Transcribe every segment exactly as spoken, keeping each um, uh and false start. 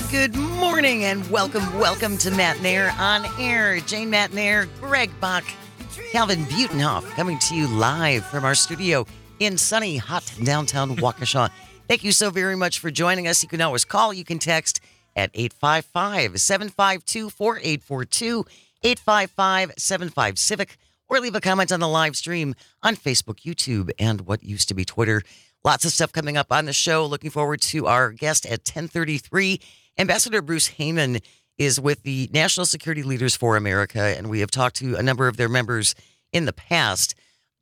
Good morning and welcome, welcome to Matt Nair on Air. Jane Matt Nair, Greg Bach, Calvin Butenhoff coming to you live from our studio in sunny, hot downtown Waukesha. Thank you so very much for joining us. You can always call, you can text at eight five five, seven five two, four eight four two, eight five five, seven five Civic, or leave a comment on the live stream on Facebook, YouTube, and what used to be Twitter. Lots of stuff coming up on the show. Looking forward to our guest at ten thirty-three. Ambassador Bruce Heyman is with the National Security Leaders for America, and we have talked to a number of their members in the past.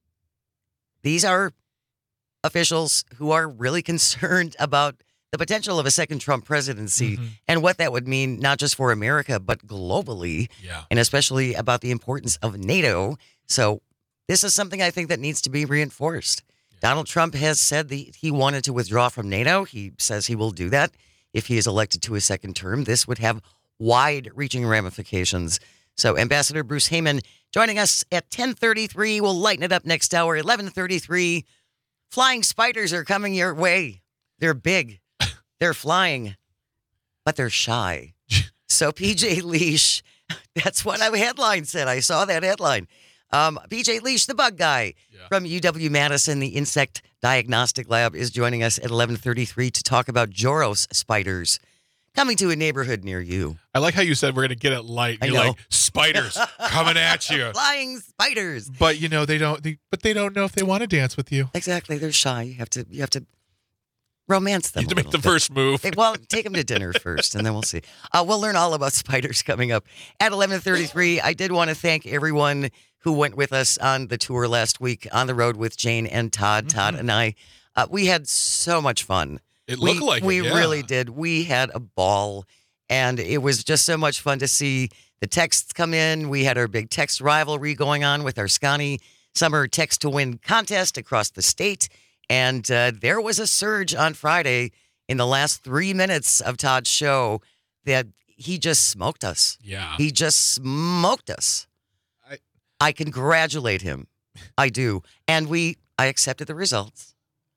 These are officials who are really concerned about the potential of a second Trump presidency mm-hmm. and what that would mean, not just for America, but globally, yeah. and especially about the importance of NATO. So this is something I think that needs to be reinforced. Yeah. Donald Trump has said that he wanted to withdraw from NATO. He says he will do that if he is elected to a second term. This would have wide-reaching ramifications. So Ambassador Bruce Heyman joining us at ten thirty-three. We'll lighten it up next hour. eleven thirty-three. Flying spiders are coming your way. They're big. They're flying, but they're shy. So P J Leash, that's what our headline said. I saw that headline. Um, P J Leash, the bug guy yeah. from U W-Madison, the Insect Diagnostic Lab, is joining us at eleven thirty-three to talk about Joros spiders coming to a neighborhood near you. I like how you said we're going to get it light. I You're know. like, spiders coming at you. Flying spiders. But, you know, they don't, they, but they don't know if they want to dance with you. Exactly. They're shy. You have to, you have to romance them. You have to make the bit. first move. Hey, well, take them to dinner first, and then we'll see. Uh, we'll learn all about spiders coming up at eleven thirty-three. I did want to thank everyone who went with us on the tour last week on the road with Jane and Todd. Mm-hmm. Todd and I, uh, we had so much fun. It looked we, like we it, yeah. really did. We had a ball, and it was just so much fun to see the texts come in. We had our big text rivalry going on with our Scotty Summer Text to Win contest across the state. And uh, there was a surge on Friday in the last three minutes of Todd's show that he just smoked us. Yeah. He just smoked us. I, I congratulate him. I do. And we, I accepted the results.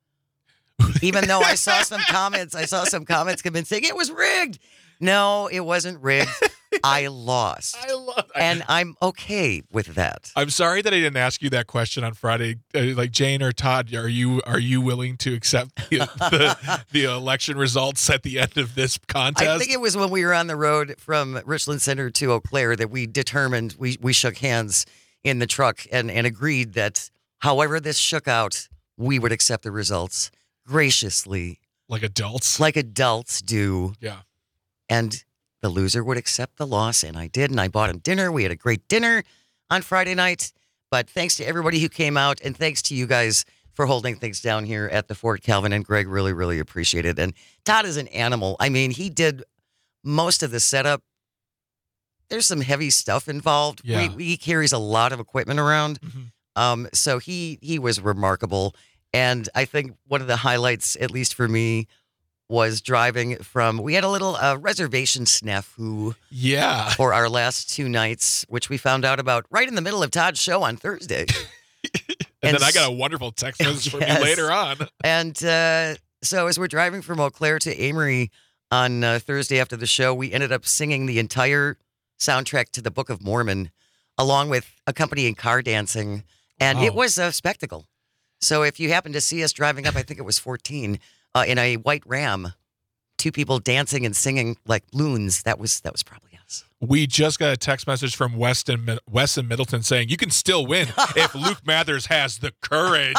Even though I saw some comments, I saw some comments come in saying it was rigged. No, it wasn't rigged. I lost. I love that. And I'm okay with that. I'm sorry that I didn't ask you that question on Friday. Uh, like Jane or Todd, are you are you willing to accept the, the, the election results at the end of this contest? I think it was when we were on the road from Richland Center to Eau Claire that we determined, we, we shook hands in the truck and, and agreed that however this shook out, we would accept the results graciously. Like adults? Like adults do. Yeah. And the loser would accept the loss, and I did, and I bought him dinner. We had a great dinner on Friday night, but thanks to everybody who came out, and thanks to you guys for holding things down here at the Fort. Calvin and Greg really, really appreciate it. And Todd is an animal. I mean, he did most of the setup. There's some heavy stuff involved. Yeah. We, he carries a lot of equipment around, Mm-hmm. um, so he he was remarkable. And I think one of the highlights, at least for me, was driving from, we had a little uh, reservation snafu Yeah. for our last two nights, which we found out about right in the middle of Todd's show on Thursday. and, And then I got a s- wonderful text message from Yes. you later on. And uh, so as we're driving from Eau Claire to Amory on uh, Thursday after the show, we ended up singing the entire soundtrack to the Book of Mormon, along with accompanying car dancing. And it Wow. was a spectacle. So if you happen to see us driving up, I think it was fourteen, uh, in a white Ram, two people dancing and singing like loons, that was that was probably us. We just got a text message from Weston, Wes in Middleton saying you can still win if Luke Mathers has the courage.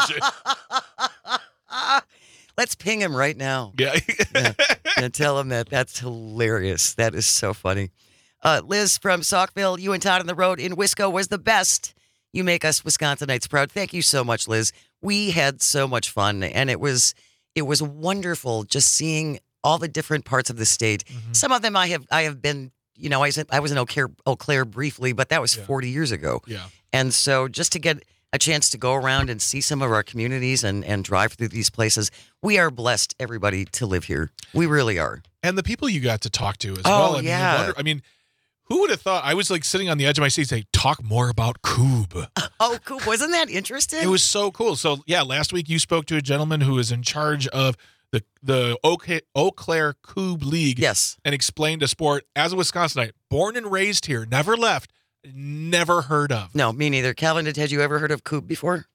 Let's ping him right now. Yeah. Yeah. And tell him that. That's hilarious. That is so funny. Uh, Liz from Saukville, you and Todd on the road in Wisco was the best. You make us Wisconsinites proud. Thank you so much, Liz. We had so much fun, and it was it was wonderful just seeing all the different parts of the state. Mm-hmm. Some of them I have I have been, you know, I was, I was in Eau Claire, Eau Claire briefly, but that was Yeah. forty years ago. Yeah. And so just to get a chance to go around and see some of our communities and, and drive through these places, we are blessed, everybody, to live here. We really are. And the people you got to talk to as Oh, well. I mean, yeah. you wonder- I mean, who would have thought? I was like sitting on the edge of my seat saying, talk more about Coob. Oh, cool. Wasn't that interesting? It was so cool. So, yeah, last week you spoke to a gentleman who is in charge of the the Eau, Eau Claire Coupe League Yes. and explained a sport as a Wisconsinite, born and raised here, never left, never heard of. No, me neither. Calvin, did had you ever heard of Coupe before?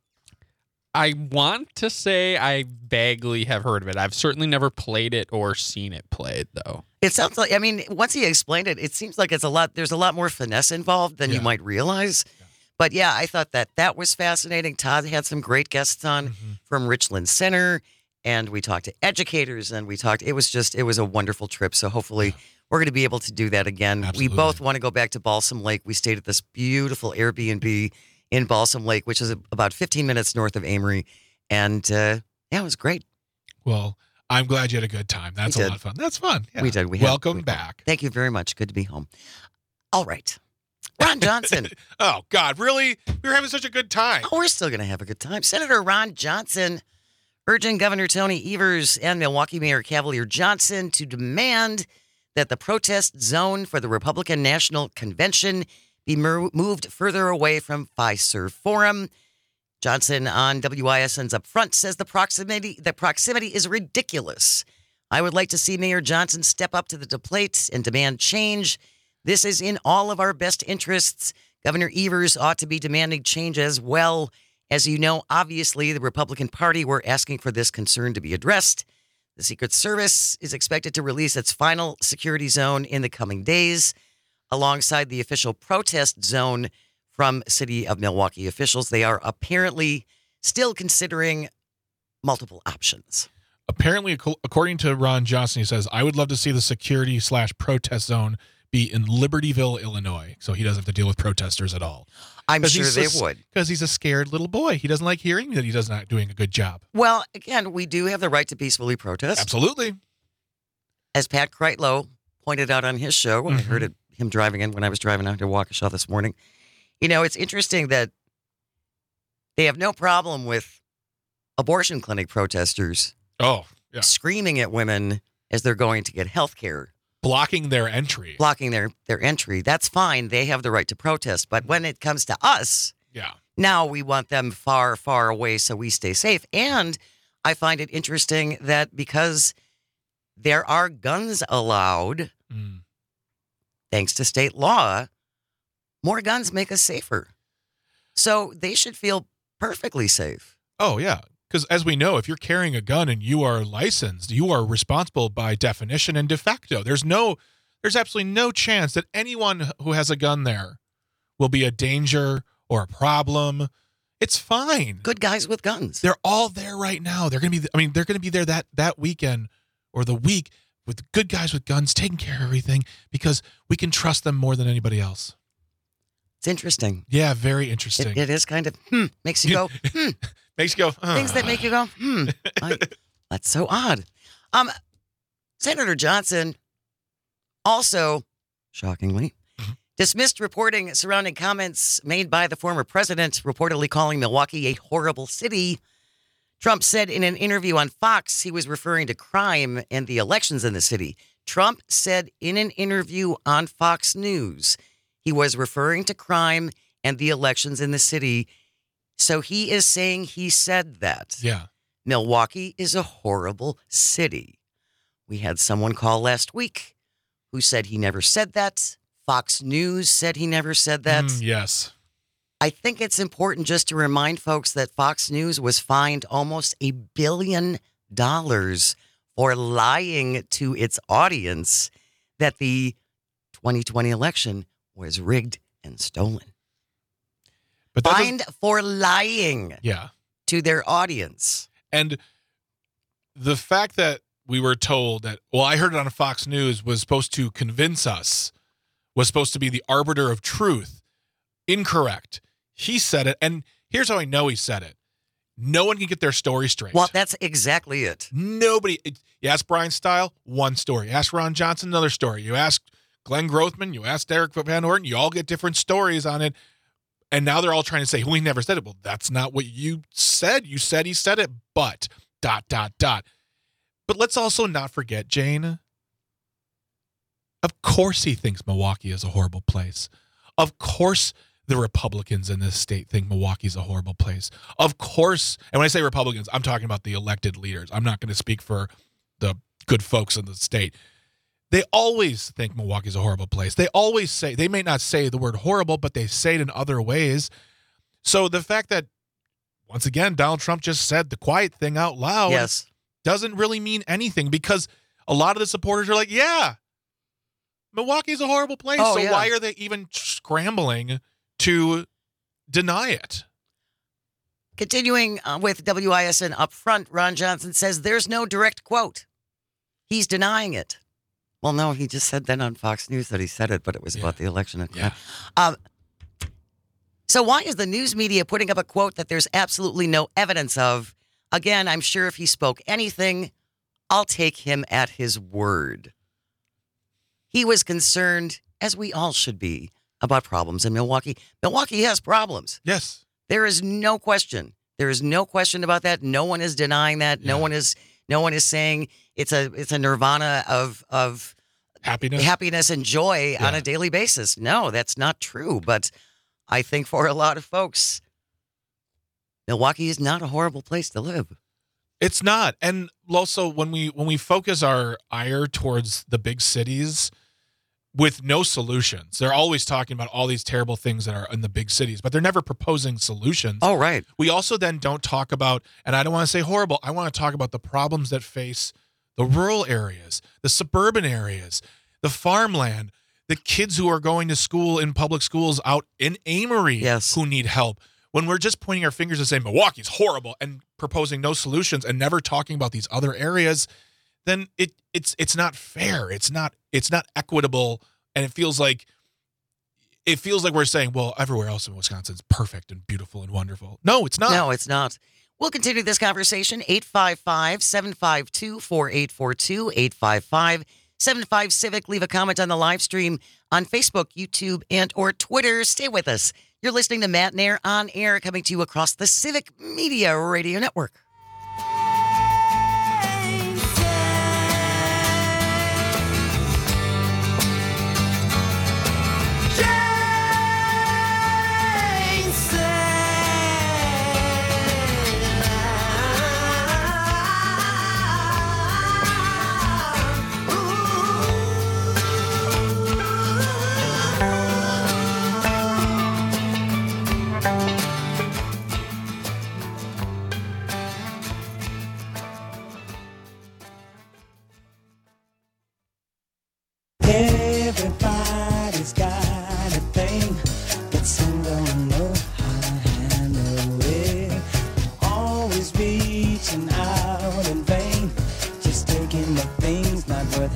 I want to say I vaguely have heard of it. I've certainly never played it or seen it played, though. It sounds like, I mean, once he explained it, it seems like it's a lot, there's a lot more finesse involved than you Yeah. might realize. Yeah. But yeah, I thought that that was fascinating. Todd had some great guests on Mhm. from Richland Center, and we talked to educators, and we talked, it was just, it was a wonderful trip. So hopefully we're going to be able to do that again. Absolutely. We both want to go back to Balsam Lake. We stayed at this beautiful Airbnb in Balsam Lake, which is about fifteen minutes north of Amory. And uh, yeah, it was great. Well, I'm glad you had a good time. That's We a did. lot of fun. That's fun. Yeah. We did. We had- Welcome we- back. Thank you very much. Good to be home. All right. Ron Johnson. Oh, God, really? We were having such a good time. Oh, we're still going to have a good time. Senator Ron Johnson urging Governor Tony Evers and Milwaukee Mayor Cavalier Johnson to demand that the protest zone for the Republican National Convention be mer- moved further away from Fiserv Forum. Johnson on W I S N's Upfront says the proximity the proximity is ridiculous. I would like to see Mayor Johnson step up to the plate and demand change. This is in all of our best interests. Governor Evers ought to be demanding change as well. As you know, obviously, the Republican Party were asking for this concern to be addressed. The Secret Service is expected to release its final security zone in the coming days, alongside the official protest zone from City of Milwaukee officials. They are apparently still considering multiple options. Apparently, ac- according to Ron Johnson, he says, I would love to see the security slash protest zone be in Libertyville, Illinois, so he doesn't have to deal with protesters at all. I'm 'Cause sure he's they a- would. Because he's a scared little boy. He doesn't like hearing that he does not doing a good job. Well, again, we do have the right to peacefully protest. Absolutely. As Pat Kreitlow pointed out on his show, when I heard it, him driving in when I was driving out to Waukesha this morning. You know, it's interesting that they have no problem with abortion clinic protesters Oh, yeah. screaming at women as they're going to get health care, Blocking their entry. blocking their, their entry. That's fine. They have the right to protest. But when it comes to us, Yeah. now we want them far, far away so we stay safe. And I find it interesting that because there are guns allowed, Mm. thanks to state law, more guns make us safer. So they should feel perfectly safe. Oh, yeah. Because as we know, if you're carrying a gun and you are licensed, you are responsible by definition and de facto. There's no, there's absolutely no chance that anyone who has a gun there will be a danger or a problem. It's fine. Good guys with guns. They're all there right now. They're going to be, I mean, they're going to be there that, that weekend or the week with good guys with guns taking care of everything because we can trust them more than anybody else. It's interesting. Yeah, very interesting. It, it is kind of, hmm, makes you go, hmm. Makes you go, "Huh." Things that make you go, hmm. I- that's so odd. Um, Senator Johnson also, shockingly, Mhm. dismissed reporting surrounding comments made by the former president, reportedly calling Milwaukee a horrible city. Trump said in an interview on Fox he was referring to crime and the elections in the city. Trump said in an interview on Fox News he was referring to crime and the elections in the city. So he is saying he said that. Yeah. Milwaukee is a horrible city. We had someone call last week who said he never said that. Fox News said he never said that. Mm, yes. I think it's important just to remind folks that Fox News was fined almost a billion dollars for lying to its audience that the twenty twenty election was rigged and stolen. But that doesn't- Fined for lying yeah. to their audience. And the fact that we were told that, well, I heard it on Fox News was supposed to convince us, was supposed to be the arbiter of truth. Incorrect. He said it. And here's how I know he said it. No one can get their story straight. Well, that's exactly it. Nobody. You ask Brian Stile, one story. You ask Ron Johnson, another story. You ask Glenn Grothman, you ask Derek Van Horten, you all get different stories on it. And now they're all trying to say, well, he never said it. Well, that's not what you said. You said he said it, but dot, dot, dot. But let's also not forget, Jane. Of course he thinks Milwaukee is a horrible place. Of course the Republicans in this state think Milwaukee's a horrible place. Of course, and when I say Republicans, I'm talking about the elected leaders. I'm not going to speak for the good folks in the state. They always think Milwaukee's a horrible place. They always say, they may not say the word horrible, but they say it in other ways. So the fact that, once again, Donald Trump just said the quiet thing out loud Yes. doesn't really mean anything, because a lot of the supporters are like, yeah, Milwaukee's a horrible place. Oh, so yeah. why are they even scrambling to deny it? Continuing uh, with W I S N up front, Ron Johnson says there's no direct quote. He's denying it. Well, no, he just said that on Fox News that he said it, but it was Yeah. about the election. Yeah. Um, so why is the news media putting up a quote that there's absolutely no evidence of? Again, I'm sure if he spoke anything, I'll take him at his word. He was concerned, as we all should be, about problems in Milwaukee. Milwaukee has problems. Yes. There is no question. There is no question about that. No one is denying that. No Yeah. one is. No one is saying it's a it's a nirvana of of Happiness. happiness and joy on Yeah. a daily basis. No, that's not true. But I think for a lot of folks, Milwaukee is not a horrible place to live. It's not. And also, when we when we focus our ire towards the big cities with no solutions, they're always talking about all these terrible things that are in the big cities, but they're never proposing solutions. Oh, right. We also then don't talk about, and I don't want to say horrible, I want to talk about the problems that face the rural areas, the suburban areas, the farmland, the kids who are going to school in public schools out in Amory Yes. who need help. When we're just pointing our fingers and saying Milwaukee's horrible and proposing no solutions and never talking about these other areas, then it it's it's not fair. It's not it's not equitable, and it feels like it feels like we're saying, well, everywhere else in Wisconsin is perfect and beautiful and wonderful. No, it's not. No, it's not. We'll continue this conversation. eight five five, seven five two, four eight four two, eight five five, seven five Civic. Leave a comment on the live stream on Facebook, YouTube, and or Twitter. Stay with us. You're listening to Matt and Air on Air, coming to you across the Civic Media Radio Network. Everybody's got a thing, but some don't know how to handle it. Always reaching out in vain, just taking the things not worth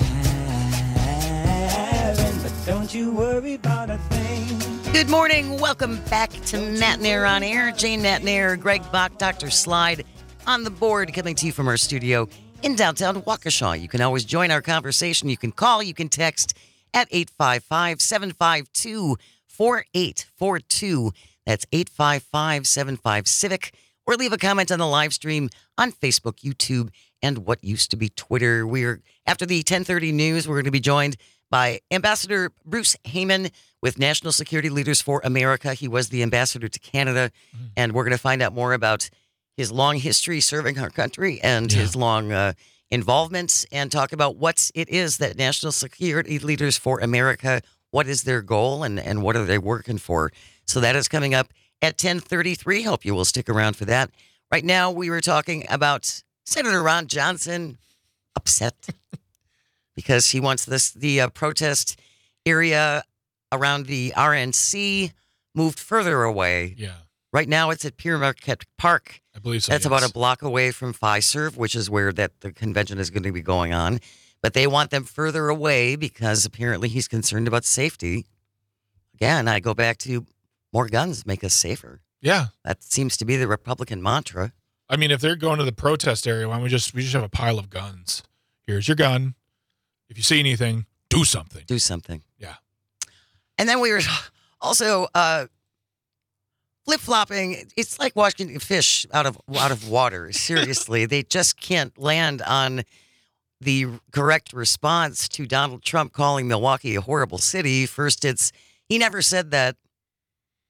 having. But don't you worry about a thing. Good morning. Welcome back to Matt and Air on Air. Jane Matt and Air, Greg Bach, Doctor Slide on the board, coming to you from our studio in downtown Waukesha. You can always join our conversation. You can call, you can text at eight five five, seven five two, four eight four two. That's eight five five, seven five Civic. Or leave a comment on the live stream on Facebook, YouTube, and what used to be Twitter. We're after the ten thirty news, we're going to be joined by Ambassador Bruce Heyman with National Security Leaders for America. He was the ambassador to Canada, mm-hmm. and we're going to find out more about his long history serving our country and yeah. his long uh, involvement, and talk about what it is that National Security Leaders for America, what is their goal, and, and what are they working for. So that is coming up at ten thirty-three. Hope you will stick around for that. Right now, we were talking about Senator Ron Johnson upset because he wants this the uh, protest area around the R N C moved further away. Yeah. Right now, it's at Pierre Marquette Park. I believe so. That's yes. about a block away from Fiserv, which is where that the convention is going to be going on. But they want them further away because apparently he's concerned about safety. Again, I go back to more guns make us safer. Yeah. That seems to be the Republican mantra. I mean, if they're going to the protest area, why don't we just we just have a pile of guns? Here's your gun. If you see anything, do something. Do something. Yeah. And then we were also uh, flip-flopping. It's like watching fish out of out of water. Seriously, they just can't land on the correct response to Donald Trump calling Milwaukee a horrible city. First, it's he never said that.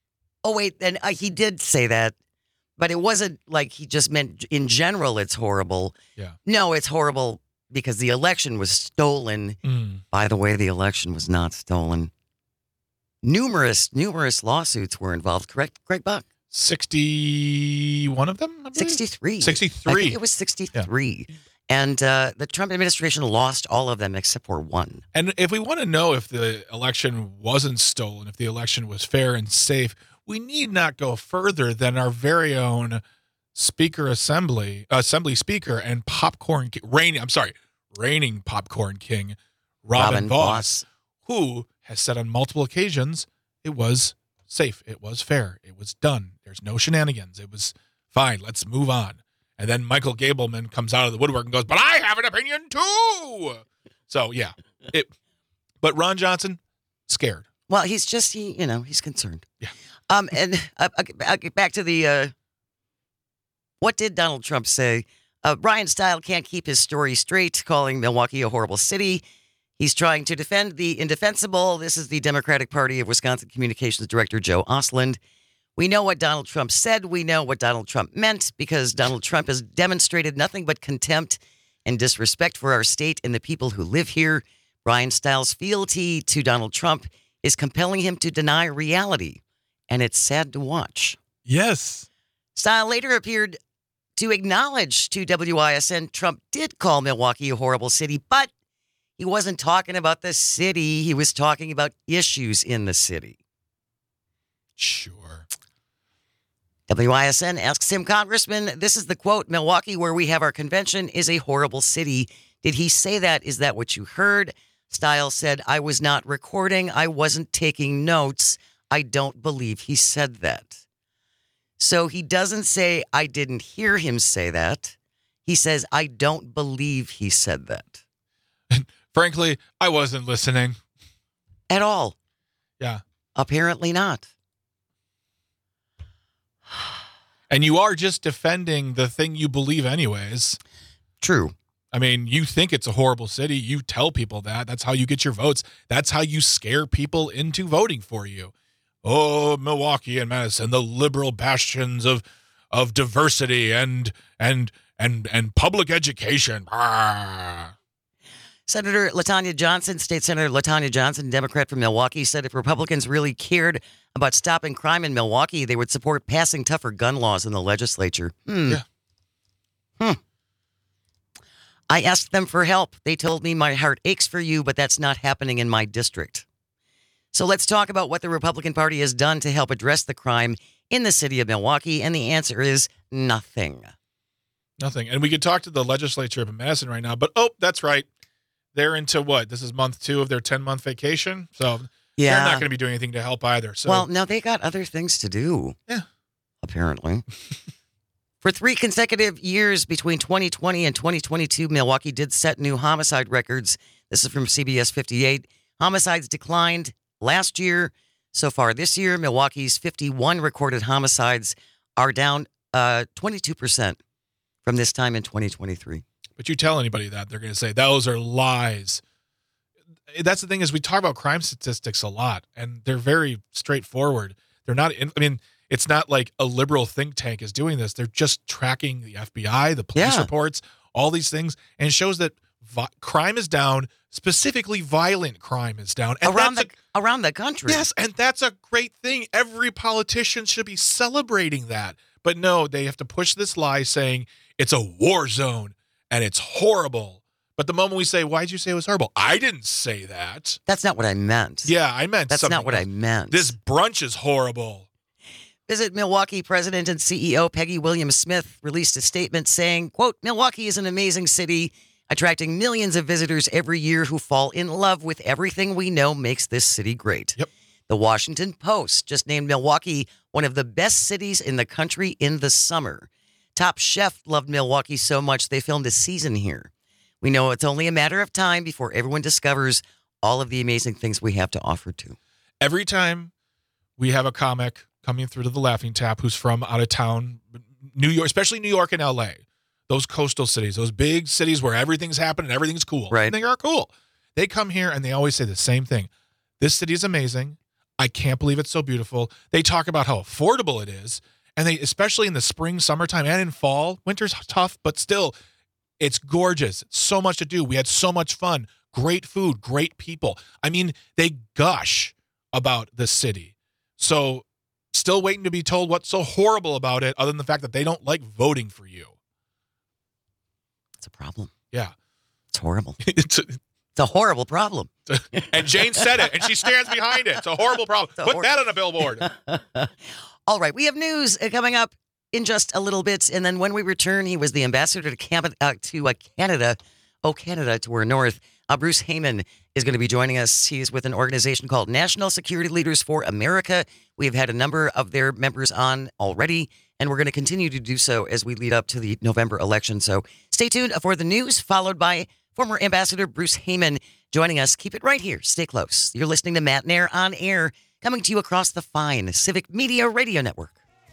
Oh, wait. And uh, he did say that, but it wasn't like he just meant in general it's horrible. Yeah. No, it's horrible because the election was stolen. Mm. By the way, the election was not stolen. Numerous, numerous lawsuits were involved, correct, Greg Buck? sixty-one of them? I believe? sixty-three. I sixty-three. think it was sixty-three. And uh, the Trump administration lost all of them except for one. And if we want to know if the election wasn't stolen, if the election was fair and safe, we need not go further than our very own Speaker Assembly, Assembly Speaker and popcorn ki- reigning, I'm sorry, reigning popcorn king, Robin, Robin Voss, Voss. who has said on multiple occasions it was safe, it was fair, it was done. There's no shenanigans. It was fine. Let's move on. And then Michael Gableman comes out of the woodwork and goes, but I have an opinion too. So, yeah. it. But Ron Johnson, scared. Well, he's just, he, you know, he's concerned. Yeah. Um, and uh, I'll get- I'll get back to the, uh, what did Donald Trump say? Uh, Brian Style can't keep his story straight, calling Milwaukee a horrible city. He's trying to defend the indefensible. This is the Democratic Party of Wisconsin Communications Director Joe Osland. We know what Donald Trump said. We know what Donald Trump meant because Donald Trump has demonstrated nothing but contempt and disrespect for our state and the people who live here. Brian Stiles' fealty to Donald Trump is compelling him to deny reality, and it's sad to watch. Yes. Style later appeared to acknowledge to W I S N Trump did call Milwaukee a horrible city, but he wasn't talking about the city. He was talking about issues in the city. Sure. W I S N asks him, Congressman, this is the quote, Milwaukee, where we have our convention, is a horrible city. Did he say that? Is that what you heard? Stiles said, I was not recording. I wasn't taking notes. I don't believe he said that. So he doesn't say, I didn't hear him say that. He says, I don't believe he said that. Frankly, I wasn't listening. At all. Yeah. Apparently not. And you are just defending the thing you believe anyways. True. I mean, you think it's a horrible city. You tell people that. That's how you get your votes. That's how you scare people into voting for you. Oh, Milwaukee and Madison, the liberal bastions of of diversity and and and and public education. Ah. Senator LaTanya Johnson, State Senator LaTanya Johnson, Democrat from Milwaukee, said if Republicans really cared about stopping crime in Milwaukee, they would support passing tougher gun laws in the legislature. Hmm. Yeah. Hmm. I asked them for help. They told me my heart aches for you, but that's not happening in my district. So let's talk about what the Republican Party has done to help address the crime in the city of Milwaukee. And the answer is nothing. Nothing. And we could talk to the legislature of Madison right now, but oh, that's right. They're into what? This is month two of their ten-month vacation. So Yeah. they're not going to be doing anything to help either. So Well, no, they got other things to do. Yeah. Apparently. For three consecutive years between twenty twenty and twenty twenty-two, Milwaukee did set new homicide records. This is from C B S fifty-eight. Homicides declined last year. So far this year, Milwaukee's fifty-one recorded homicides are down uh, twenty-two percent from this time in twenty twenty-three. But you tell anybody that, they're going to say, those are lies. That's the thing is we talk about crime statistics a lot, and they're very straightforward. They're not, in, I mean, it's not like a liberal think tank is doing this. They're just tracking the F B I, the police Yeah. reports, all these things, and it shows that vi- crime is down, specifically violent crime is down. And Around that's the, around the country. Yes, and that's a great thing. Every politician should be celebrating that. But no, they have to push this lie saying it's a war zone and it's horrible. But the moment we say, why'd you say it was horrible? I didn't say that. That's not what I meant. Yeah, I meant That's something not what I else. meant. This brunch is horrible. Visit Milwaukee President and C E O Peggy Williams Smith released a statement saying, quote, Milwaukee is an amazing city, attracting millions of visitors every year who fall in love with everything we know makes this city great. Yep. The Washington Post just named Milwaukee one of the best cities in the country in the summer. Top Chef loved Milwaukee so much they filmed a season here. We know it's only a matter of time before everyone discovers all of the amazing things we have to offer too. Every time we have a comic coming through to the Laughing Tap who's from out of town, New York, especially New York and L A, those coastal cities, those big cities where everything's happening, everything's cool. Right. And they are cool. They come here and they always say the same thing. This city is amazing. I can't believe it's so beautiful. They talk about how affordable it is. And they, especially in the spring, summertime, and in fall, winter's tough, but still, it's gorgeous. So much to do. We had so much fun. Great food, great people. I mean, they gush about the city. So still waiting to be told what's so horrible about it, other than the fact that they don't like voting for you. It's a problem. Yeah. It's horrible. it's, a, it's a horrible problem. and Jane said it, and she stands behind it. It's a horrible problem. A Put hor- that on a billboard. All right. We have news uh, coming up in just a little bit. And then when we return, he was the ambassador to, Cam- uh, to uh, Canada. Oh, Canada, to our north. Uh, Bruce Heyman is going to be joining us. He's with an organization called National Security Leaders for America. We've had a number of their members on already, and we're going to continue to do so as we lead up to the November election. So stay tuned for the news, followed by former Ambassador Bruce Heyman joining us. Keep it right here. Stay close. You're listening to Matt Nair on Air, coming to you across the fine Civic Media Radio Network.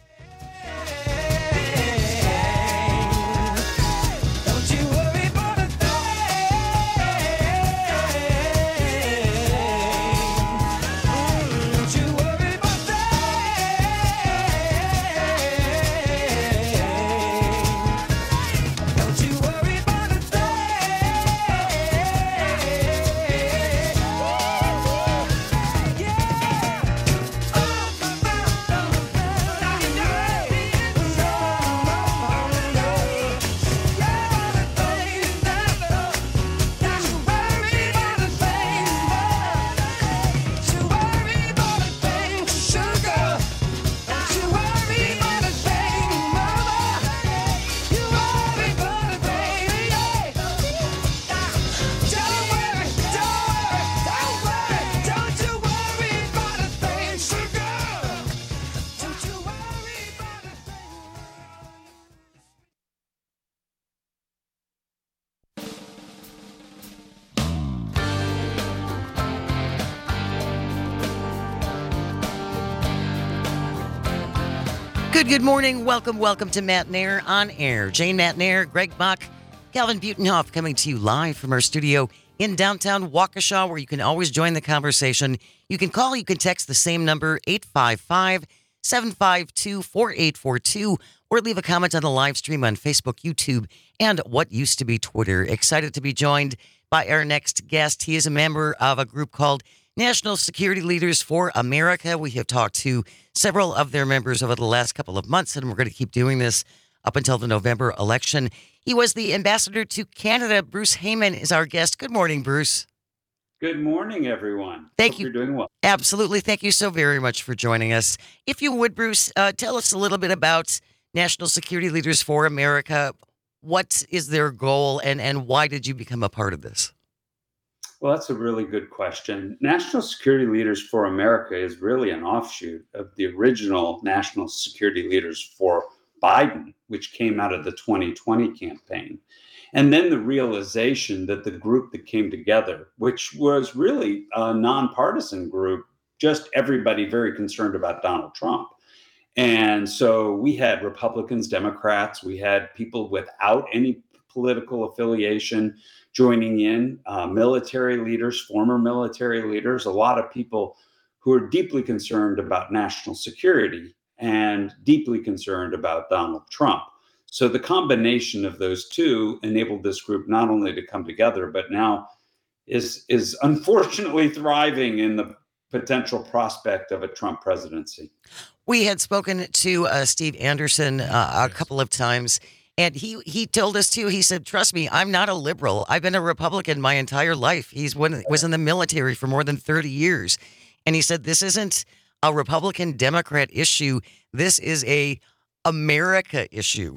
Good, good morning. Welcome, welcome to Matt Nair on Air. Jane Matt Nair, Greg Bach, Calvin Butenhoff coming to you live from our studio in downtown Waukesha, where you can always join the conversation. You can call, you can text the same number, eight five five, seven five two, four eight four two, or leave a comment on the live stream on Facebook, YouTube, and what used to be Twitter. Excited to be joined by our next guest. He is a member of a group called National Security Leaders for America. We have talked to several of their members over the last couple of months, and we're going to keep doing this up until the November election. He was the ambassador to Canada. Bruce Heyman is our guest. Good morning, Bruce. Good morning, everyone. Thank Hope you. You're doing well. Absolutely. Thank you so very much for joining us. If you would, Bruce, uh, tell us a little bit about National Security Leaders for America. What is their goal, and, and why did you become a part of this? Well, that's a really good question. National Security Leaders for America is really an offshoot of the original National Security Leaders for Biden, which came out of the twenty twenty campaign. And then the realization that the group that came together, which was really a nonpartisan group, just everybody very concerned about Donald Trump. And so we had Republicans, Democrats, we had people without any political affiliation joining in, uh, military leaders, former military leaders, a lot of people who are deeply concerned about national security and deeply concerned about Donald Trump. So the combination of those two enabled this group not only to come together, but now is, is unfortunately thriving in the potential prospect of a Trump presidency. We had spoken to uh, Steve Anderson uh, a couple of times, and he, he told us, too, he said, trust me, I'm not a liberal. I've been a Republican my entire life. He's when, was in the military for more than thirty years. And he said, this isn't a Republican-Democrat issue. This is a America issue.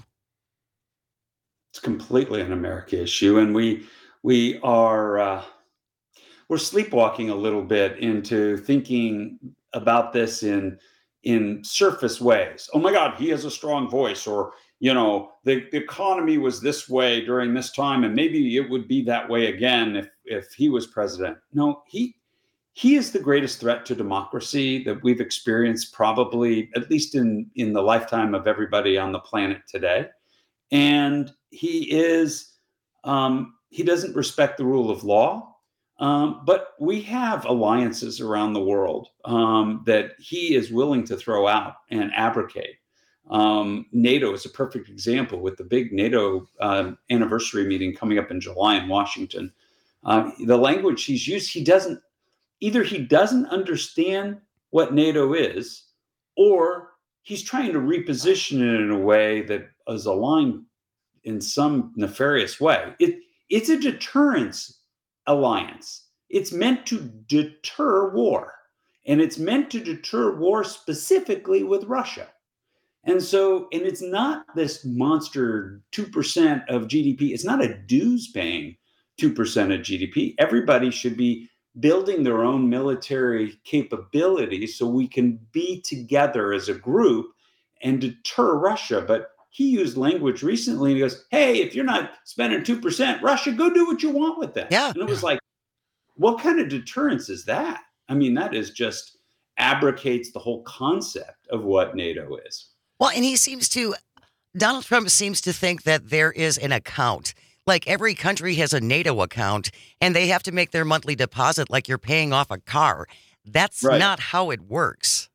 It's completely an America issue. And we we are uh, we're sleepwalking a little bit into thinking about this in in surface ways. Oh, my God, he has a strong voice, or you know, the, the economy was this way during this time, and maybe it would be that way again if if he was president. No, he he is the greatest threat to democracy that we've experienced, probably at least in in the lifetime of everybody on the planet today. And he is um, he doesn't respect the rule of law. Um, but we have alliances around the world um, that he is willing to throw out and abrogate. Um, NATO is a perfect example with the big NATO um, anniversary meeting coming up in July in Washington. Uh, the language he's used, he doesn't, either he doesn't understand what NATO is, or he's trying to reposition it in a way that is aligned in some nefarious way. It, it's a deterrence alliance. It's meant to deter war, and it's meant to deter war specifically with Russia. And so, and it's not this monster two percent of G D P. It's not a dues paying two percent of G D P. Everybody should be building their own military capability so we can be together as a group and deter Russia. But he used language recently and he goes, hey, if you're not spending two percent, Russia, go do what you want with that. Yeah. And it was like, what kind of deterrence is that? I mean, that is just abrogates the whole concept of what NATO is. Well, and he seems to, Donald Trump seems to think that there is an account. Like every country has a NATO account and they have to make their monthly deposit like you're paying off a car. That's Right. not how it works.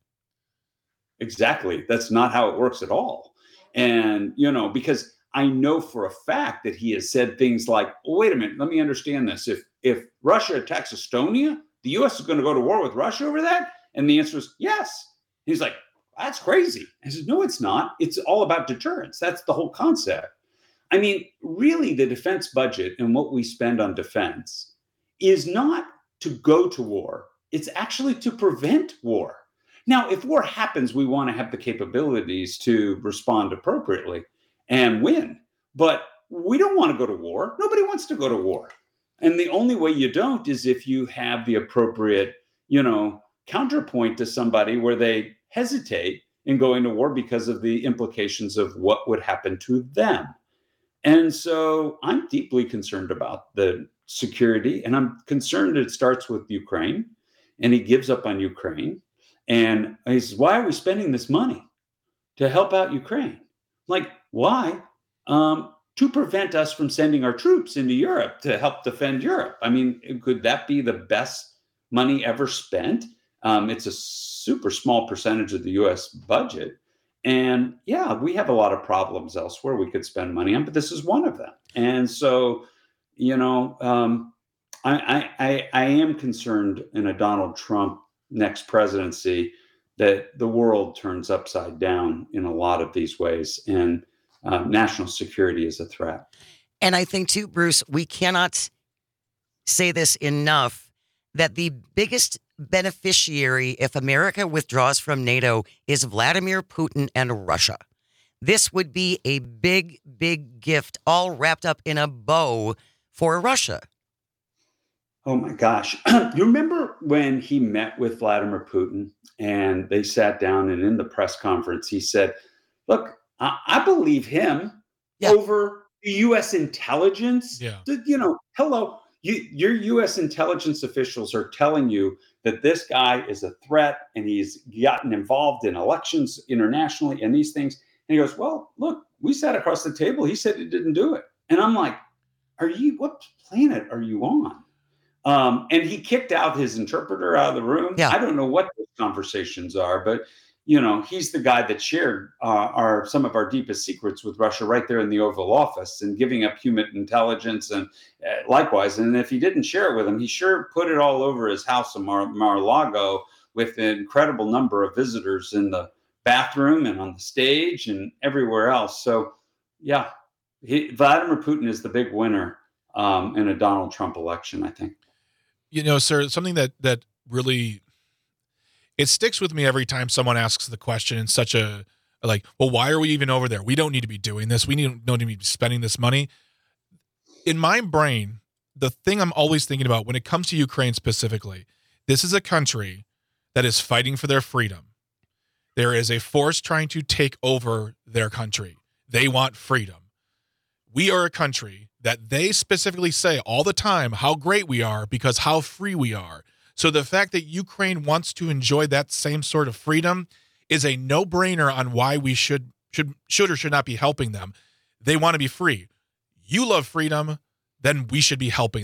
Exactly. That's not how it works at all. And, you know, because I know for a fact that he has said things like, well, wait a minute, let me understand this. If if Russia attacks Estonia, the U S is going to go to war with Russia over that? And the answer is yes. He's like, that's crazy. I said, no, it's not. It's all about deterrence. That's the whole concept. I mean, really, the defense budget and what we spend on defense is not to go to war. It's actually to prevent war. Now, if war happens, we want to have the capabilities to respond appropriately and win. But we don't want to go to war. Nobody wants to go to war. And the only way you don't is if you have the appropriate, you know, counterpoint to somebody where they hesitate in going to war because of the implications of what would happen to them. And so I'm deeply concerned about the security, and I'm concerned it starts with Ukraine, and he gives up on Ukraine. And he says, why are we spending this money to help out Ukraine? Like, why? Um, to prevent us from sending our troops into Europe to help defend Europe. I mean, could that be the best money ever spent? Um, it's a super small percentage of the U S budget. And yeah, we have a lot of problems elsewhere we could spend money on, but this is one of them. And so, you know, um, I, I, I am concerned in a Donald Trump next presidency that the world turns upside down in a lot of these ways, and uh, national security is a threat. And I think too, Bruce, we cannot say this enough, that the biggest beneficiary if America withdraws from NATO is Vladimir Putin and Russia. This would be a big, big gift all wrapped up in a bow for Russia. Oh my gosh. You remember when he met with Vladimir Putin and they sat down, and in the press conference, he said, look, I, I believe him Yeah. over the U S intelligence. Yeah. You know, hello, you, your U S intelligence officials are telling you that this guy is a threat and he's gotten involved in elections internationally and these things. And he goes, well, look, we sat across the table. He said he didn't do it. And I'm like, are you, what planet are you on? Um, and he kicked out his interpreter out of the room. Yeah. I don't know what those conversations are, but you know, he's the guy that shared uh, our some of our deepest secrets with Russia right there in the Oval Office, and giving up human intelligence, and uh, likewise. And if he didn't share it with him, he sure put it all over his house in Mar- Mar-a-Lago with an incredible number of visitors in the bathroom and on the stage and everywhere else. So, yeah, he, Vladimir Putin is the big winner um, in a Donald Trump election, I think. You know, sir, something that that really, it sticks with me every time someone asks the question in such a, like, well, why are we even over there? We don't need to be doing this. We need, don't need to be spending this money. In my brain, the thing I'm always thinking about when it comes to Ukraine specifically, this is a country that is fighting for their freedom. There is a force trying to take over their country. They want freedom. We are a country that they specifically say all the time how great we are because how free we are. So the fact that Ukraine wants to enjoy that same sort of freedom is a no-brainer on why we should should should or should not be helping them. They want to be free. You love freedom, then we should be helping them.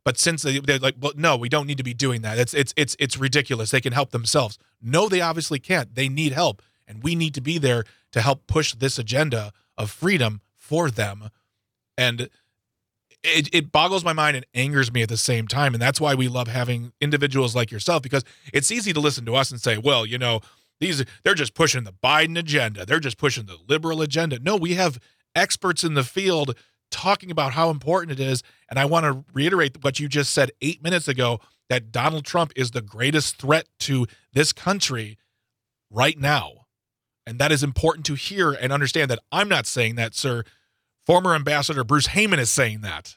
But since they, they're like, well, no, we don't need to be doing that. It's it's it's it's ridiculous. They can help themselves. No, they obviously can't. They need help, and we need to be there to help push this agenda of freedom for them. And it, it boggles my mind and angers me at the same time. And that's why we love having individuals like yourself, because it's easy to listen to us and say, well, you know, these they're just pushing the Biden agenda. They're just pushing the liberal agenda. No, we have experts in the field talking about how important it is. And I want to reiterate what you just said eight minutes ago, that Donald Trump is the greatest threat to this country right now. And that is important to hear and understand that I'm not saying that, sir. Former Ambassador Bruce Heyman is saying that.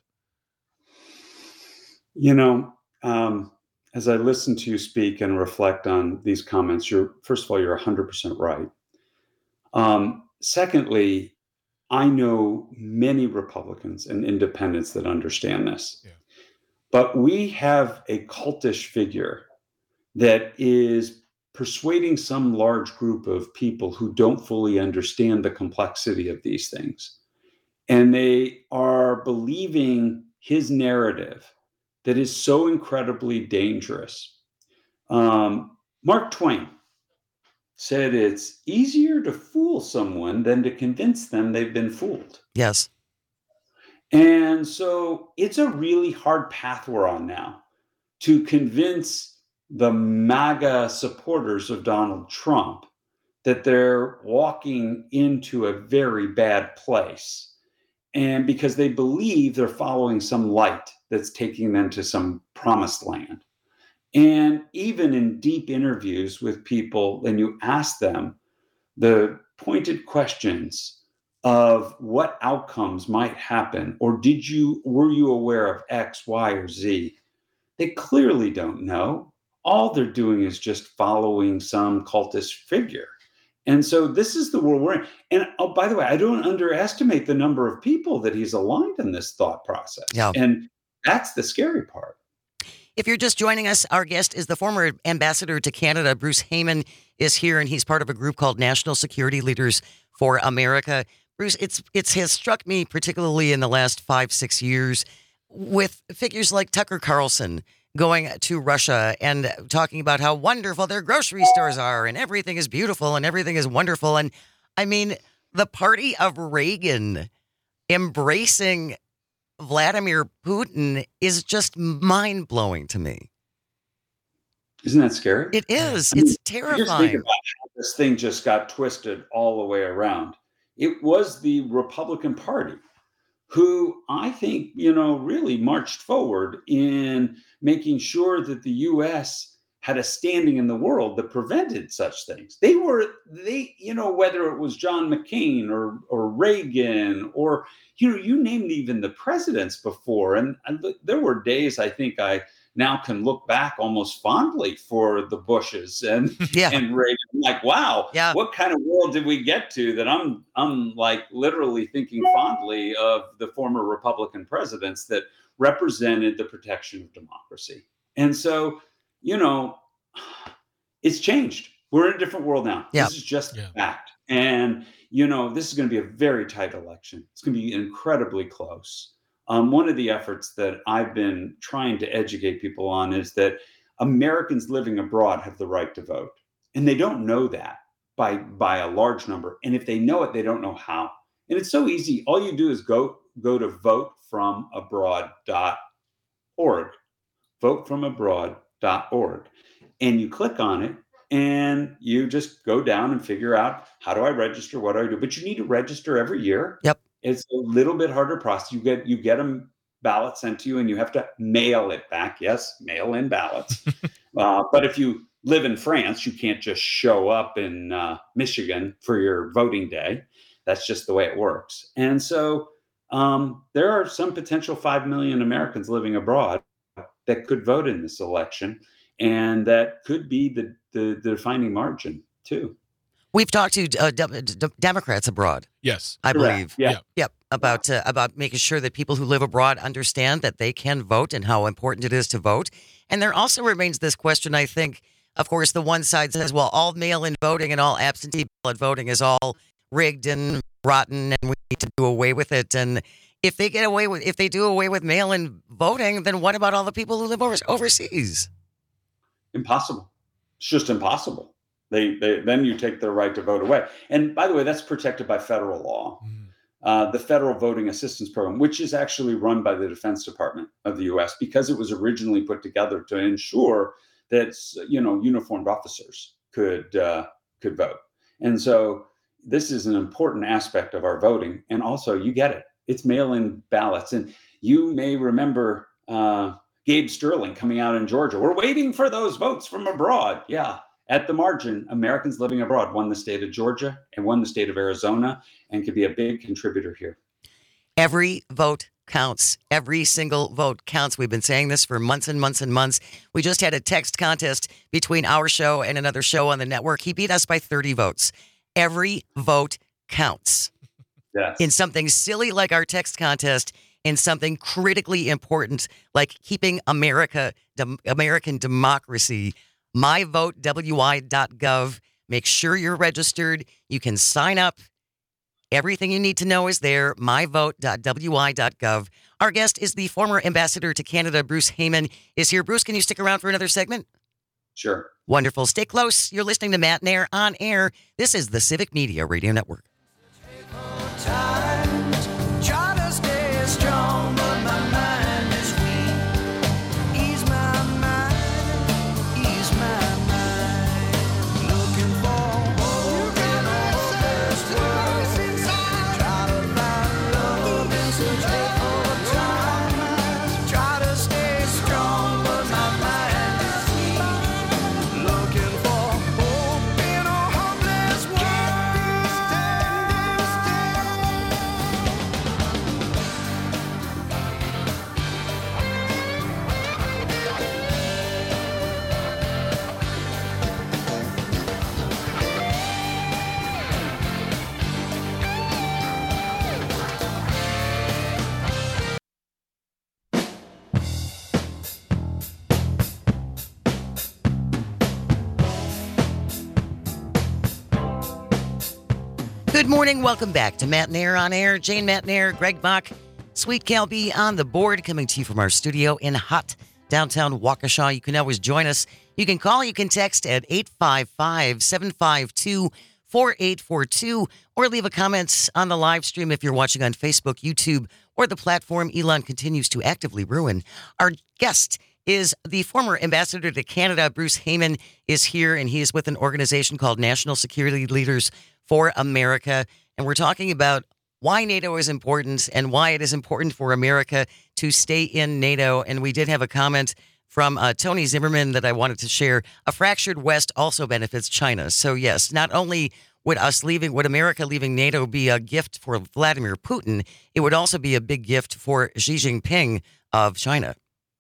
You know, um, as I listen to you speak and reflect on these comments, you're, first of all, you're one hundred percent right. Um, secondly, I know many Republicans and independents that understand this. Yeah. But we have a cultish figure that is persuading some large group of people who don't fully understand the complexity of these things. And they are believing his narrative that is so incredibly dangerous. Um, Mark Twain said it's easier to fool someone than to convince them they've been fooled. Yes. And so it's a really hard path we're on now to convince the MAGA supporters of Donald Trump that they're walking into a very bad place. And because they believe they're following some light that's taking them to some promised land. And even in deep interviews with people, then you ask them the pointed questions of what outcomes might happen, or did you, were you aware of X, Y, or Z? They clearly don't know. All they're doing is just following some cultist figure. And so this is the world we're in. And oh, by the way, I don't underestimate the number of people that he's aligned in this thought process. Yeah. And that's the scary part. If you're just joining us, our guest is the former ambassador to Canada. Bruce Heyman is here, and he's part of a group called National Security Leaders for America. Bruce, it's it's has struck me particularly in the last five, six years with figures like Tucker Carlson going to Russia and talking about how wonderful their grocery stores are and everything is beautiful and everything is wonderful. And I mean, the party of Reagan embracing Vladimir Putin is just mind-blowing to me. Isn't that scary? It is. I mean, it's terrifying. Just think about how this thing just got twisted all the way around. It was the Republican Party who I think, you know, really marched forward in making sure that the U S had a standing in the world that prevented such things. They were, they, you know, whether it was John McCain or or Reagan or, you know, you named even the presidents before. And, and there were days I think I now can look back almost fondly for the Bushes and, yeah. and Reagan. I'm like, wow, yeah. what kind of world did we get to that I'm, I'm like literally thinking fondly of the former Republican presidents that represented the protection of democracy. And so, you know, it's changed. We're in a different world now. Yeah. This is just yeah. a fact. And, you know, this is going to be a very tight election. It's going to be incredibly close. Um, one of the efforts that I've been trying to educate people on is that Americans living abroad have the right to vote. And they don't know that by, by a large number. And if they know it, they don't know how. And it's so easy. All you do is go, go to vote from abroad dot org, vote from abroad dot org. And you click on it and you just go down and figure out, how do I register? What do I do? But you need to register every year. Yep. It's a little bit harder process. You get you get a ballot sent to you and you have to mail it back. Yes, mail in ballots. uh, but if you live in France, you can't just show up in uh, Michigan for your voting day. That's just the way it works. And so um, there are some potential five million Americans living abroad that could vote in this election. And that could be the, the, the defining margin, too. We've talked to uh, de- de- Democrats abroad. Yes. I Correct. believe. Yeah. Yeah. Yep. About uh, about making sure that people who live abroad understand that they can vote and how important it is to vote. And there also remains this question, I think, of course, the one side says, well, all mail-in voting and all absentee ballot voting is all rigged and rotten and we need to do away with it. And, If they get away with, if they do away with mail-in voting, then what about all the people who live over, overseas? Impossible. It's just impossible. They, they then you take their right to vote away. And by the way, that's protected by federal law. Mm. Uh, the Federal Voting Assistance Program, which is actually run by the Defense Department of the U S, because it was originally put together to ensure that, you know, uniformed officers could uh, could vote. And so this is an important aspect of our voting. And also, you get it. It's mail-in ballots. And you may remember uh, Gabe Sterling coming out in Georgia. We're waiting for those votes from abroad. Yeah. At the margin, Americans living abroad won the state of Georgia and won the state of Arizona and could be a big contributor here. Every vote counts. Every single vote counts. We've been saying this for months and months and months. We just had a text contest between our show and another show on the network. He beat us by thirty votes. Every vote counts. Yes. In something silly like our text contest, in something critically important like keeping America, dem- American democracy. my vote w i dot gov. Make sure you're registered. You can sign up. Everything you need to know is there. my vote dot w i dot gov. Our guest is the former ambassador to Canada, Bruce Heyman, is here. Bruce, can you stick around for another segment? Sure. Wonderful. Stay close. You're listening to Matt Nair on air. This is the Civic Media Radio Network. Try to stay strong, but my mind is weak. Ease my mind, ease my mind. Looking for hope in all there's to try to find love in such hateful times. Try to stay strong, but my mind is weak. Looking for hope in a hopeless world. Good morning. Welcome back to Matt Nair on air. Jane Matt Nair, Greg Bach, Sweet Cal B on the board, coming to you from our studio in hot downtown Waukesha. You can always join us. You can call, you can text at eight five five, seven five two, four eight four two or leave a comment on the live stream if you're watching on Facebook, YouTube, or the platform Elon continues to actively ruin. Our guest is the former ambassador to Canada. Bruce Heyman is here, and he is with an organization called National Security Leaders for America. And we're talking about why NATO is important and why it is important for America to stay in NATO. And we did have a comment from uh, Tony Zimmerman that I wanted to share. A fractured West also benefits China. So yes, not only would us leaving, would America leaving NATO be a gift for Vladimir Putin, it would also be a big gift for Xi Jinping of China.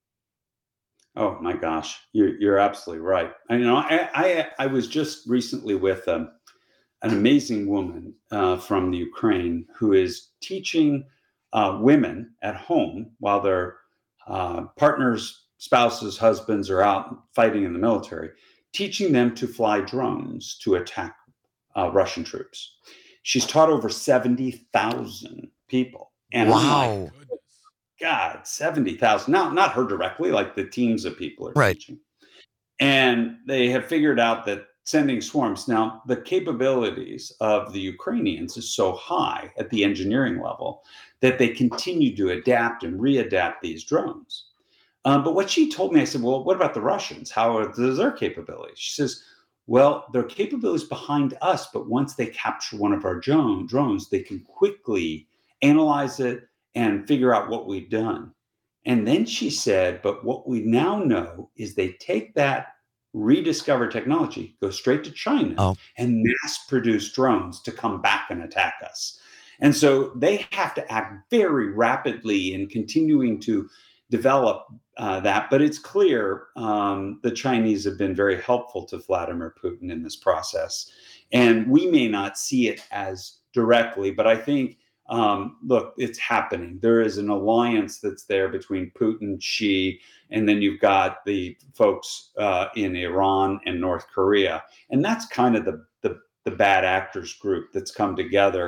Oh my gosh, you're you're absolutely right. I you know I, I I was just recently with um, an amazing woman uh, from the Ukraine who is teaching uh, women at home while their uh, partners, spouses, husbands are out fighting in the military, teaching them to fly drones to attack uh, Russian troops. She's taught over seventy thousand people. And I'm Wow. like, God, seventy thousand. Now, not her directly, like the teams of people are Right. teaching. And they have figured out that sending swarms. Now, the capabilities of the Ukrainians is so high at the engineering level that they continue to adapt and readapt these drones. Um, but what she told me, I said, well, what about the Russians? How are their capabilities? She says, well, their capabilities behind us, but once they capture one of our drone, drones, they can quickly analyze it and figure out what we've done. And then she said, but what we now know is they take that rediscovered technology, go straight to China, Oh. and mass produce drones to come back and attack us. And so they have to act very rapidly in continuing to develop uh, that. But it's clear um, the Chinese have been very helpful to Vladimir Putin in this process. And we may not see it as directly, but I think Um, look, it's happening. There is an alliance that's there between Putin, Xi, and then you've got the folks uh, in Iran and North Korea. And that's kind of the, the, the bad actors group that's come together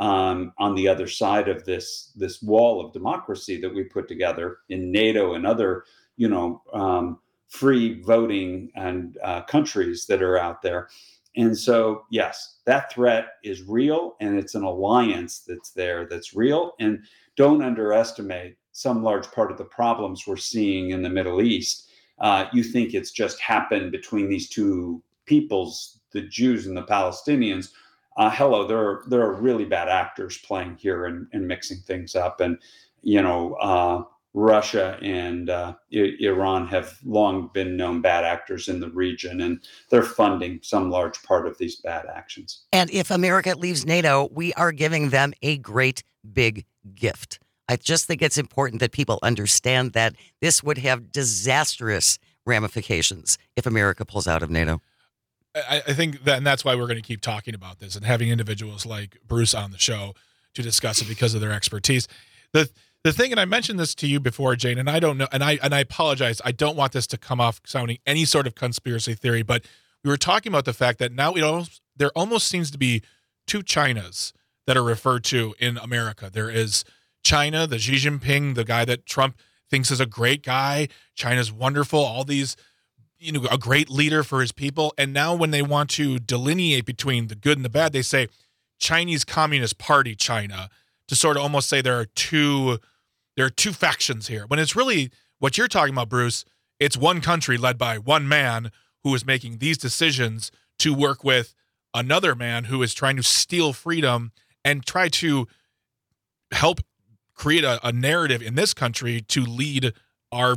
um, on the other side of this this wall of democracy that we put together in NATO and other, you know, um, free voting and uh, countries that are out there. And so, yes, that threat is real, and it's an alliance that's there that's real. And don't underestimate some large part of the problems we're seeing in the Middle East. Uh, you think it's just happened between these two peoples, the Jews and the Palestinians. Uh, hello, there are, there are really bad actors playing here and, and mixing things up. And, you know, uh, Russia and uh, I- Iran have long been known bad actors in the region, and they're funding some large part of these bad actions. And if America leaves NATO, we are giving them a great big gift. I just think it's important that people understand that this would have disastrous ramifications if America pulls out of NATO. I, I think that, and that's why we're going to keep talking about this and having individuals like Bruce on the show to discuss it because of their expertise. The the thing, and I mentioned this to you before, Jane, and I don't know, and I and I apologize. I don't want this to come off sounding any sort of conspiracy theory, but we were talking about the fact that now it almost, there almost seems to be two Chinas that are referred to in America. There is China, the Xi Jinping, the guy that Trump thinks is a great guy. China's wonderful. All these, you know, a great leader for his people. And now when they want to delineate between the good and the bad, they say Chinese Communist Party China, to sort of almost say there are two, there are two factions here. When it's really what you're talking about, Bruce, it's one country led by one man who is making these decisions to work with another man who is trying to steal freedom and try to help create a, a narrative in this country to lead our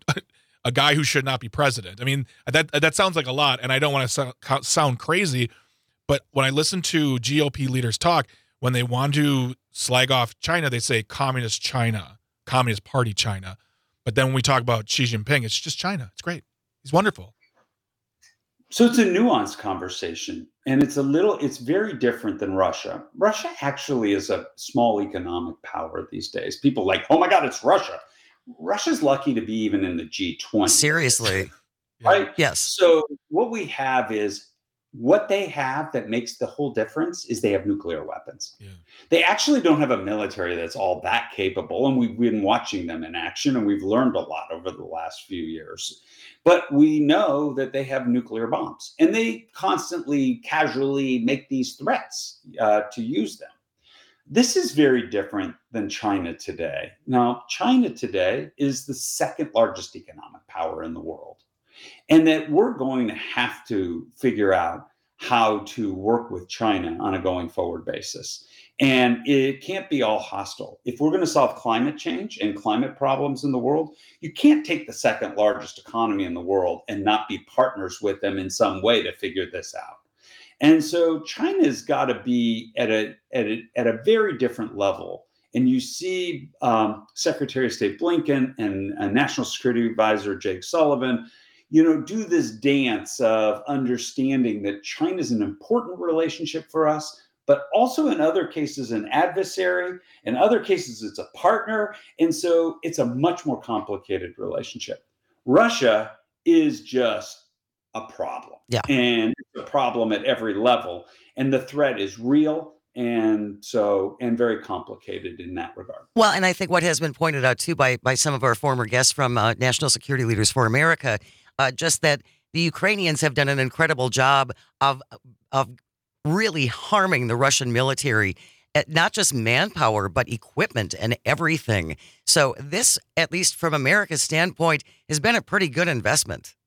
a guy who should not be president. I mean, that that sounds like a lot, and I don't want to so, sound crazy, but when I listen to G O P leaders talk, when they want to slag off China, they say Communist China, Communist Party China. But then when we talk about Xi Jinping, it's just China. It's great. He's wonderful. So it's a nuanced conversation, and it's a little, it's very different than Russia. Russia actually is a small economic power these days. People are like, oh my God, it's Russia. Russia's lucky to be even in the G twenty. Seriously. Right? Yes. So what we have is, what they have that makes the whole difference is they have nuclear weapons. Yeah. They actually don't have a military that's all that capable, and we've been watching them in action, and we've learned a lot over the last few years. But we know that they have nuclear bombs, and they constantly, casually make these threats uh, to use them. This is very different than China today. Now, China today is the second largest economic power in the world. And that we're going to have to figure out how to work with China on a going forward basis. And it can't be all hostile. If we're going to solve climate change and climate problems in the world, you can't take the second largest economy in the world and not be partners with them in some way to figure this out. And so China's got to be at a, at a, at a very different level. And you see um, Secretary of State Blinken and uh, National Security Advisor Jake Sullivan, you know, do this dance of understanding that China is an important relationship for us, but also in other cases an adversary, in other cases it's a partner. And so it's a much more complicated relationship. Russia is just a problem. Yeah. And it's a problem at every level. And the threat is real. And so, and very complicated in that regard. Well, and I think what has been pointed out too by by some of our former guests from uh, National Security Leaders for America, uh, just that the Ukrainians have done an incredible job of of really harming the Russian military, not just manpower, but equipment and everything. So this, at least from America's standpoint, has been a pretty good investment.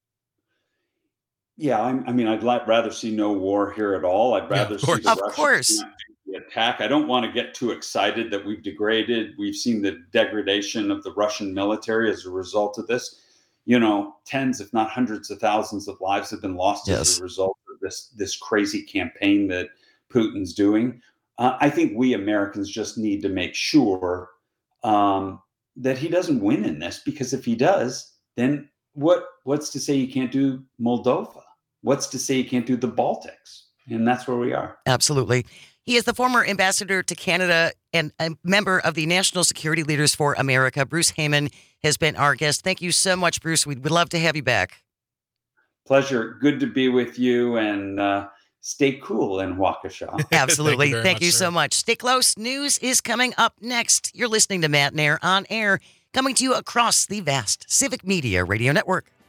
Yeah, I'm, I mean, I'd like, rather see no war here at all. I'd rather Yeah, see the Of Russians course. not do the attack. I don't want to get too excited that we've degraded. We've seen the degradation of the Russian military as a result of this. You know, tens, if not hundreds of thousands of lives have been lost Yes. as a result of this this crazy campaign that Putin's doing. Uh, I think we Americans just need to make sure um, that he doesn't win in this, because if he does, then what? What's to say you can't do Moldova? What's to say you can't do the Baltics? And that's where we are. Absolutely. He is the former ambassador to Canada and a member of the National Security Leaders for America. Bruce Heyman has been our guest. Thank you so much, Bruce. We'd, we'd love to have you back. Pleasure. Good to be with you. And uh, stay cool in Waukesha. Absolutely. very Thank much, you sir. so much. Stay close. News is coming up next. You're listening to Matt and Air on air, coming to you across the vast Civic Media Radio Network.